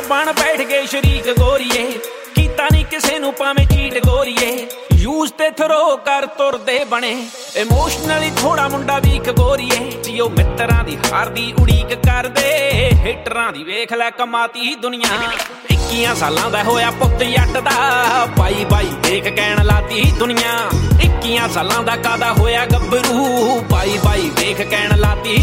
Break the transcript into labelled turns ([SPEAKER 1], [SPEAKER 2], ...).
[SPEAKER 1] ਬਣ ਬੈਠ ਗਏ ਸ਼ਰੀਕ ਗੋਰੀਏ ਕੀਤਾ ਨਹੀਂ ਕਿਸੇ ਨੂੰ ਭਾਵੇਂ ਚੀਟ ਗੋਰੀਏ ਯੂਜ਼ ਤੇ ਥਰੋ ਕਰ ਤੁਰਦੇ ਬਣੇ ਇਮੋਸ਼ਨਲੀ ਥੋੜਾ ਮੁੰਡਾ ਵੀਕ ਗੋਰੀਏ ਜੀ ਉਹ ਮਿੱਤਰਾਂ ਦੀ ਹਾਰ ਦੀ ਉਡੀਕ ਕਰਦੇ ਹਿੱਟਰਾਂ ਦੀ ਵੇਖ ਲੈ ਕਮਾਤੀ ਦੁਨੀਆ 21 ਸਾਲਾਂ ਦਾ ਹੋਇਆ ਪੁੱਤ ਜੱਟ ਦਾ ਬਾਈ ਬਾਈ ਵੇਖ ਕਹਿਣ ਲਾਤੀ ਦੁਨੀਆ 21 ਸਾਲਾਂ ਦਾ ਕਾਦਾ ਹੋਇਆ ਗੱਭਰੂ ਬਾਈ ਬਾਈ ਵੇਖ ਕਹਿਣ ਲਾਤੀ